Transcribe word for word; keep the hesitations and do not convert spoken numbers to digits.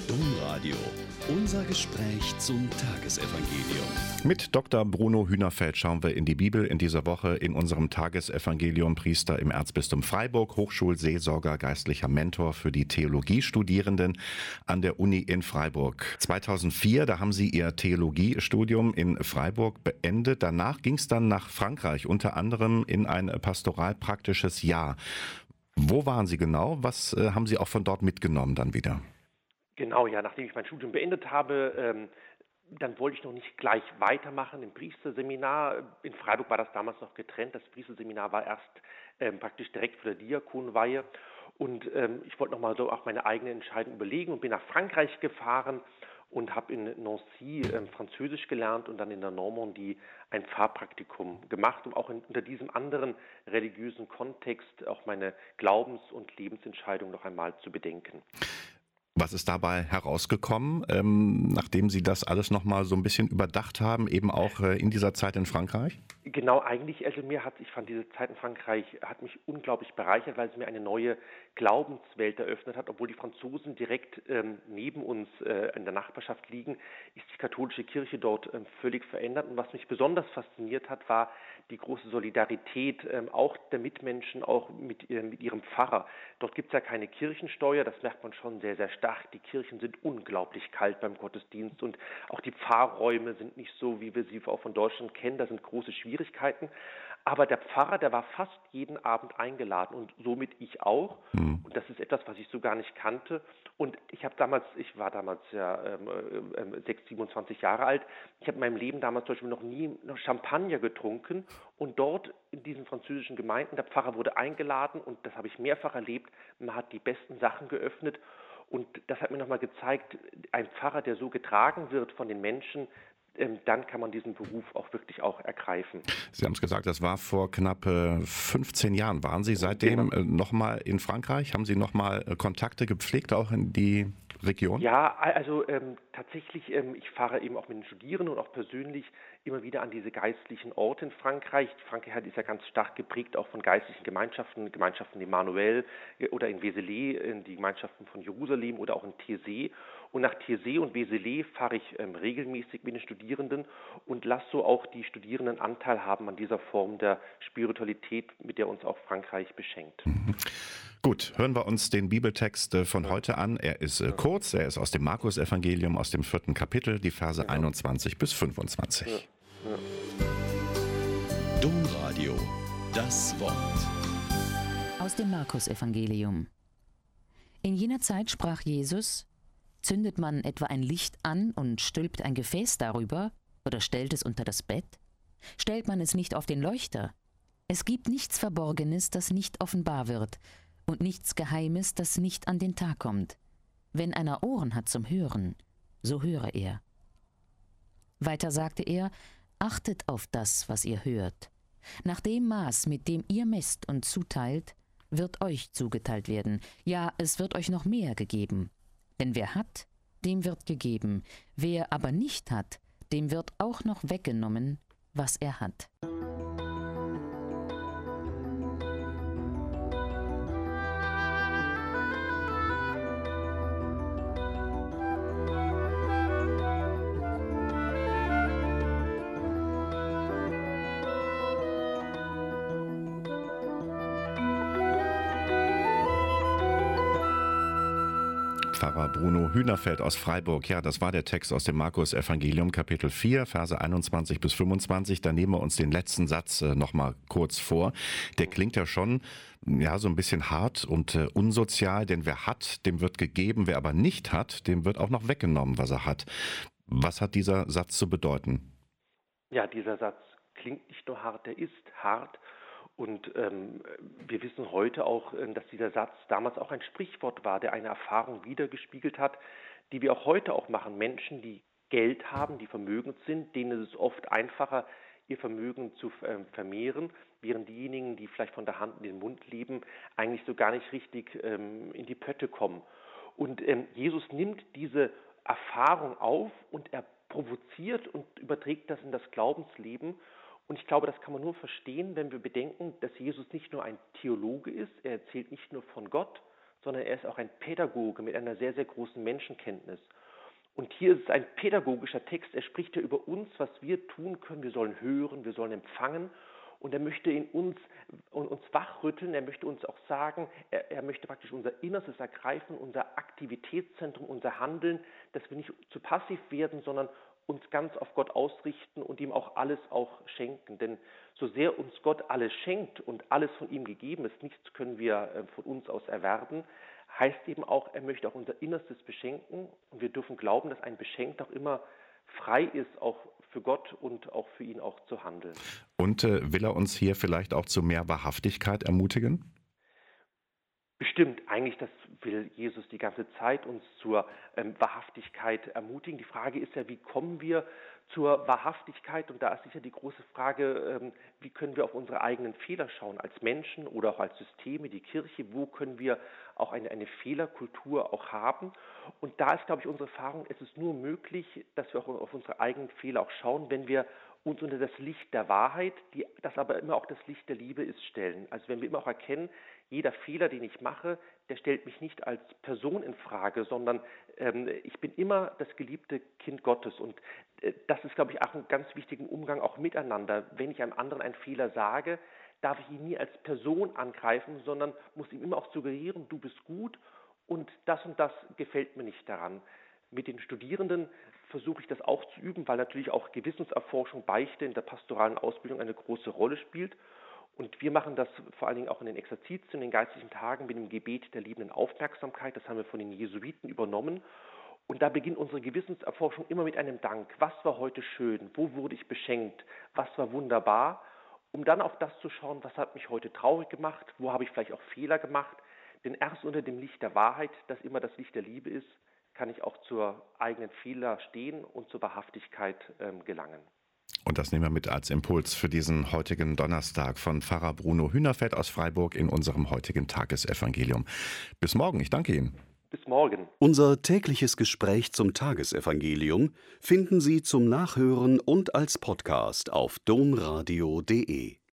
Domradio. Unser Gespräch zum Tagesevangelium. Mit Doktor Bruno Hühnerfeld schauen wir in die Bibel in dieser Woche in unserem Tagesevangelium. Priester im Erzbistum Freiburg, Hochschulseelsorger, geistlicher Mentor für die Theologiestudierenden an der Uni in Freiburg. zweitausendvier, da haben Sie Ihr Theologiestudium in Freiburg beendet. Danach ging es dann nach Frankreich, unter anderem in ein pastoralpraktisches Jahr. Wo waren Sie genau? Was äh, haben Sie auch von dort mitgenommen dann wieder? Genau, ja, nachdem ich mein Studium beendet habe, ähm, dann wollte ich noch nicht gleich weitermachen im Priesterseminar. In Freiburg war das damals noch getrennt. Das Priesterseminar war erst ähm, praktisch direkt vor der Diakonweihe. Und ähm, ich wollte nochmal so auch meine eigene Entscheidung überlegen und bin nach Frankreich gefahren und habe in Nancy ähm, Französisch gelernt und dann in der Normandie ein Pfarrpraktikum gemacht, um auch in, unter diesem anderen religiösen Kontext auch meine Glaubens- und Lebensentscheidung noch einmal zu bedenken. Was ist dabei herausgekommen, ähm, nachdem Sie das alles nochmal so ein bisschen überdacht haben, eben auch äh, in dieser Zeit in Frankreich? Genau, eigentlich, also mir hat, ich fand diese Zeit in Frankreich, hat mich unglaublich bereichert, weil es mir eine neue Glaubenswelt eröffnet hat. Obwohl die Franzosen direkt ähm, neben uns äh, in der Nachbarschaft liegen, ist die katholische Kirche dort ähm, völlig verändert. Und was mich besonders fasziniert hat, war die große Solidarität ähm, auch der Mitmenschen, auch mit, äh, mit ihrem Pfarrer. Dort gibt es ja keine Kirchensteuer, das merkt man schon sehr, sehr stark. Die Kirchen sind unglaublich kalt beim Gottesdienst und auch die Pfarrräume sind nicht so, wie wir sie auch von Deutschland kennen. Da sind große Schwierigkeiten. Aber der Pfarrer, der war fast jeden Abend eingeladen und somit ich auch. Mhm. Und das ist etwas, was ich so gar nicht kannte. Und ich habe damals, ich war damals ja ähm, äh, sechs, siebenundzwanzig Jahre alt. Ich habe in meinem Leben damals zum Beispiel noch nie noch Champagner getrunken. Und dort in diesen französischen Gemeinden, der Pfarrer wurde eingeladen und das habe ich mehrfach erlebt. Man hat die besten Sachen geöffnet. Und das hat mir nochmal gezeigt, ein Pfarrer, der so getragen wird von den Menschen, dann kann man diesen Beruf auch wirklich auch ergreifen. Sie haben es gesagt, das war vor knapp äh, fünfzehn Jahren. Waren Sie seitdem genau. äh, nochmal in Frankreich? Haben Sie nochmal äh, Kontakte gepflegt, auch in die Region? Ja, also ähm, tatsächlich, ähm, ich fahre eben auch mit den Studierenden und auch persönlich immer wieder an diese geistlichen Orte in Frankreich. Frankreich ist ja ganz stark geprägt auch von geistlichen Gemeinschaften, Gemeinschaften in Emmanuel oder in Vézelay, die Gemeinschaften von Jerusalem oder auch in Thiézé. Und nach Thiézé und Vézelay fahre ich ähm, regelmäßig mit den Studierenden und lasse so auch die Studierenden Anteil haben an dieser Form der Spiritualität, mit der uns auch Frankreich beschenkt. Mhm. Gut, hören wir uns den Bibeltext von heute an. Er ist äh, kurz, er ist aus dem Markus-Evangelium, aus dem vierten Kapitel, die Verse ja. einundzwanzig bis fünfundzwanzig. Ja. Ja. Domradio, das Wort. Aus dem Markus-Evangelium. In jener Zeit sprach Jesus: Zündet man etwa ein Licht an und stülpt ein Gefäß darüber oder stellt es unter das Bett? Stellt man es nicht auf den Leuchter? Es gibt nichts Verborgenes, das nicht offenbar wird, und nichts Geheimes, das nicht an den Tag kommt. Wenn einer Ohren hat zum Hören, so höre er. Weiter sagte er: Achtet auf das, was ihr hört. Nach dem Maß, mit dem ihr messt und zuteilt, wird euch zugeteilt werden. Ja, es wird euch noch mehr gegeben. Denn wer hat, dem wird gegeben. Wer aber nicht hat, dem wird auch noch weggenommen, was er hat. Pfarrer Bruno Hühnerfeld aus Freiburg. Ja, das war der Text aus dem Markus-Evangelium, Kapitel vier, Verse einundzwanzig bis fünfundzwanzig. Da nehmen wir uns den letzten Satz äh, nochmal kurz vor. Der klingt ja schon ja so ein bisschen hart und äh, unsozial, denn wer hat, dem wird gegeben. Wer aber nicht hat, dem wird auch noch weggenommen, was er hat. Was hat dieser Satz zu bedeuten? Ja, dieser Satz klingt nicht nur hart, der ist hart. Und ähm, wir wissen heute auch, dass dieser Satz damals auch ein Sprichwort war, der eine Erfahrung wiedergespiegelt hat, die wir auch heute auch machen. Menschen, die Geld haben, die vermögend sind, denen ist es oft einfacher, ihr Vermögen zu äh, vermehren, während diejenigen, die vielleicht von der Hand in den Mund leben, eigentlich so gar nicht richtig ähm, in die Pötte kommen. Und ähm, Jesus nimmt diese Erfahrung auf und er provoziert und überträgt das in das Glaubensleben. Und ich glaube, das kann man nur verstehen, wenn wir bedenken, dass Jesus nicht nur ein Theologe ist, er erzählt nicht nur von Gott, sondern er ist auch ein Pädagoge mit einer sehr, sehr großen Menschenkenntnis. Und hier ist es ein pädagogischer Text, er spricht ja über uns, was wir tun können. Wir sollen hören, wir sollen empfangen. Und er möchte in uns, uns wachrütteln, er möchte uns auch sagen, er, er möchte praktisch unser Innerstes ergreifen, unser Aktivitätszentrum, unser Handeln, dass wir nicht zu passiv werden, sondern uns ganz auf Gott ausrichten und ihm auch alles auch schenken. Denn so sehr uns Gott alles schenkt und alles von ihm gegeben ist, nichts können wir von uns aus erwerben, heißt eben auch, er möchte auch unser Innerstes beschenken. Und wir dürfen glauben, dass ein Beschenkt auch immer frei ist, auch für Gott und auch für ihn auch zu handeln. Und äh, will er uns hier vielleicht auch zu mehr Wahrhaftigkeit ermutigen? Bestimmt, eigentlich das will Jesus die ganze Zeit uns zur ähm, Wahrhaftigkeit ermutigen. Die Frage ist ja, wie kommen wir zur Wahrhaftigkeit? Und da ist sicher die große Frage, ähm, wie können wir auf unsere eigenen Fehler schauen, als Menschen oder auch als Systeme, die Kirche, wo können wir auch eine, eine Fehlerkultur auch haben? Und da ist, glaube ich, unsere Erfahrung, es ist nur möglich, dass wir auch auf unsere eigenen Fehler auch schauen, wenn wir uns unter das Licht der Wahrheit, die, das aber immer auch das Licht der Liebe ist, stellen. Also wenn wir immer auch erkennen, jeder Fehler, den ich mache, der stellt mich nicht als Person in Frage, sondern ähm, ich bin immer das geliebte Kind Gottes. Und äh, das ist, glaube ich, auch ein ganz wichtiger Umgang auch miteinander. Wenn ich einem anderen einen Fehler sage, darf ich ihn nie als Person angreifen, sondern muss ihm immer auch suggerieren, du bist gut und das und das gefällt mir nicht daran. Mit den Studierenden versuche ich das auch zu üben, weil natürlich auch Gewissenserforschung, Beichte in der pastoralen Ausbildung eine große Rolle spielt. Und wir machen das vor allen Dingen auch in den Exerzitien, in den geistlichen Tagen mit dem Gebet der liebenden Aufmerksamkeit. Das haben wir von den Jesuiten übernommen. Und da beginnt unsere Gewissenserforschung immer mit einem Dank. Was war heute schön? Wo wurde ich beschenkt? Was war wunderbar? Um dann auf das zu schauen, was hat mich heute traurig gemacht? Wo habe ich vielleicht auch Fehler gemacht? Denn erst unter dem Licht der Wahrheit, das immer das Licht der Liebe ist, kann ich auch zur eigenen Fehler stehen und zur Wahrhaftigkeit ähm, gelangen. Und das nehmen wir mit als Impuls für diesen heutigen Donnerstag von Pfarrer Bruno Hühnerfeld aus Freiburg in unserem heutigen Tagesevangelium. Bis morgen, ich danke Ihnen. Bis morgen. Unser tägliches Gespräch zum Tagesevangelium finden Sie zum Nachhören und als Podcast auf domradio punkt de.